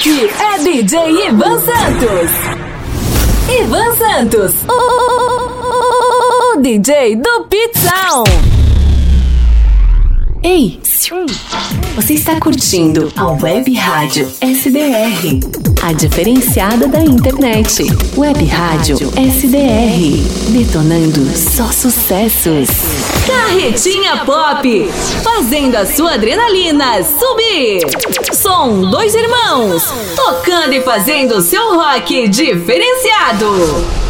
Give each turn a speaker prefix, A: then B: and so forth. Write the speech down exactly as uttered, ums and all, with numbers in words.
A: Aqui é D J Ivan Santos. Ivan Santos, o, o, o, o D J do Pizzão. Ei, você está curtindo a Web Rádio S D R, a diferenciada da internet. Web Rádio S D R, detonando só sucessos. Carretinha Pop, fazendo a sua adrenalina subir. Som Dois Irmãos, tocando e fazendo o seu rock diferenciado.